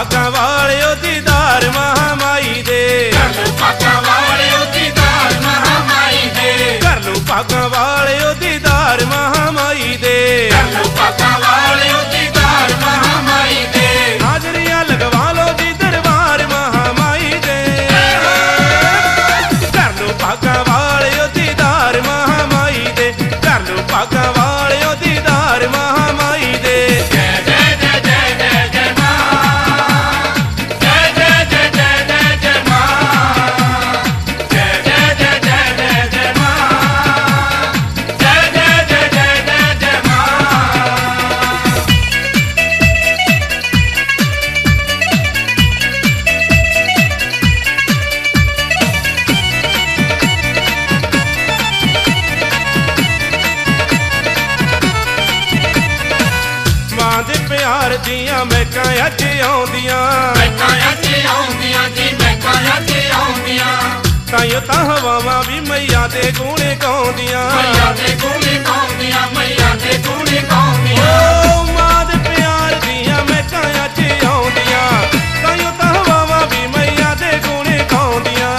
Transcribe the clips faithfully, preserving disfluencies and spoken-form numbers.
भागा वालियो दीदार महामाई दे, कर लो भागा वालियो दीदार महामाई दे, कर लो भागा वालियो दीदार महामाई दे, कर लो भागा वालियो दीदार महामाई दे। हाजरियां लगवा लो जी दरबार महामाई दे, कर लो भागा वालियो दीदार महामाई दे, कर लो भागा वालियो दीदार महामाई दे। प्यार दियां महकां अज आउंदियां, महकां अज आउंदियां जी महकां अज आउंदियां, ताइयों तां हवावां भी मैया दे गुण गाउंदियां, मैया दे गुण गाउंदियां, मैया दे गुण गाउंदियां। ओ मां दे प्यार दियां महकां अज आउंदियां, ताइयों तां हवावां भी मैया दे गुण गाउंदियां।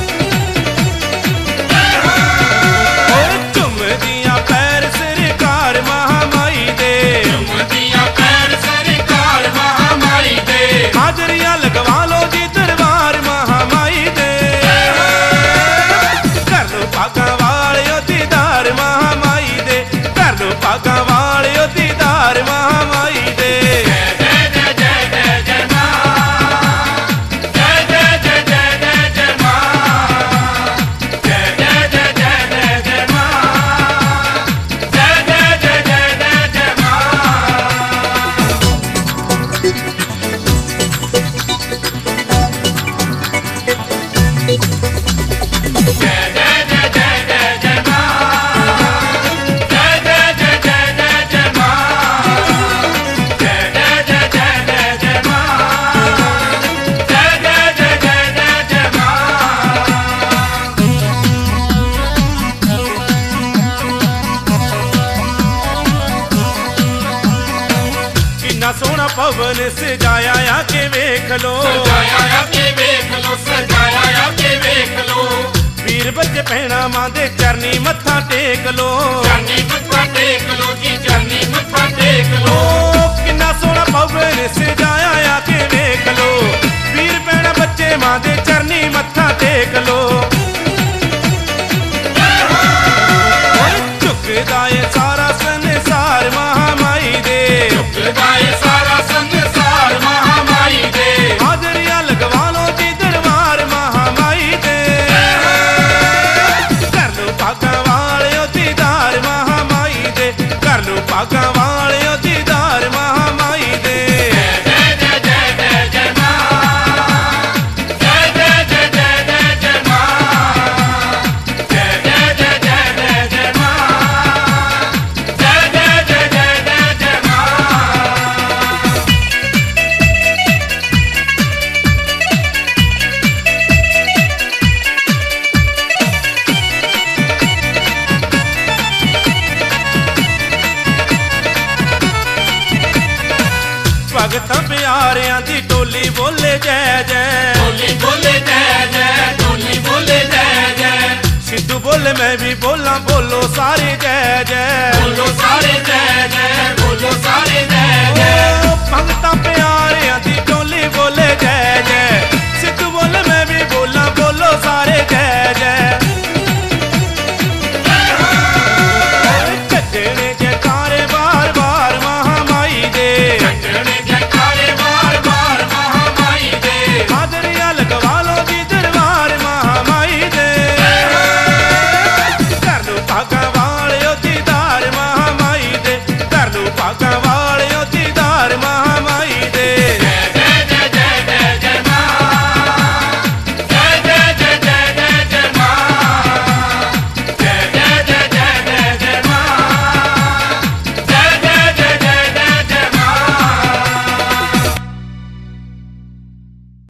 ओ झुमदियां पैर सरकार महामाई दे, झुमदियां पैर सरकार महामाई दे, हाजरियां लगवा लो जी दरबार महामाई दे, कर लो भागा वालियो दीदार महामाई दे, कर लो भागा वालियो दीदार महामाई दे। सोना पवन सजाया आके वेख लो, सजाया आके वेख लो, सजाया आके वेख लो, वीर बच्चे भैणा मां दे चरनी मत्था टेक लो, चरनी मत्था टेक लो जी चरनी मत्था टेक लो। किन्ना सोना पवन सजाया आके वेख लो, वीर भैणा बच्चे मां दे चरनी मत्था टेक लो। झुकदा ए सारा संसार महामाई दे, झुकदा ए सारा संसार महामाई दे, हाजरियां लगवा लो जी दरबार महामाई दे, कर लो भागा वालियो दीदार महामाई दे, कर लो भागा वालियो दीदार महामाई दे। भगतां प्यारियां दी टोली बोले जय जय, टोली बोले जय जय, टोली बोले जय जय, सिद्धू बोले मैं भी बोला बोलो सारे जय जय, बोलो सारे जय जय, बोलो सारे जय जय। भगतां प्यारियां